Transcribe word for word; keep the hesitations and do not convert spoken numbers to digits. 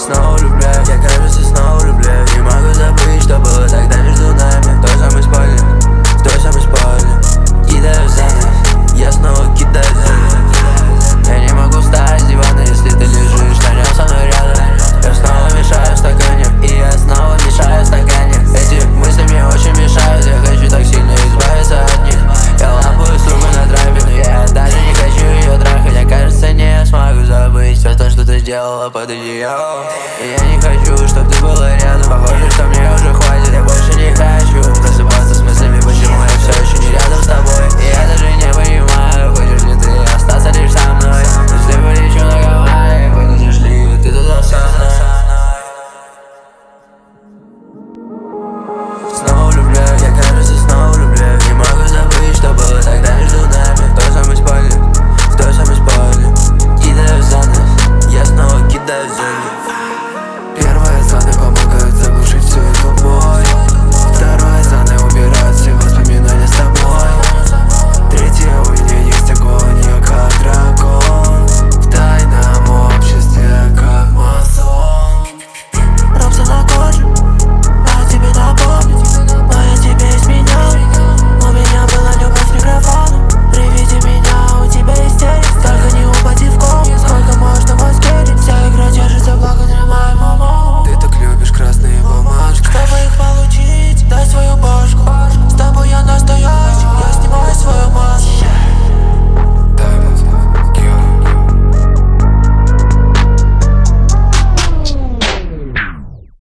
снова влюбляюсь. Я, кажется, снова влюбляюсь. Не могу забыть, что было тогда между нами. В той самой спальне, в той самой спальне. Кидаю за нас, я снова кидаю за нас. Я не могу встать с дивана, если ты лежишь на нем со мной рядом. Я снова мешаю в стакане, и я снова мешаю в стакане. Эти мысли мне очень мешают, я хочу так сильно избавиться от них. Я лапаю с трубы на драйве, но я даже не хочу ее трахать. Мне кажется, не смогу забыть все то, что ты делала под одеялом. И я не хочу, чтобы ты была рядом. Похоже, что мне уже хватит, я больше не хочу просыпаться с мыслями, почему я все еще не рядом с тобой. И я даже не понимаю, хочешь ли ты остаться лишь со мной. Если полечу на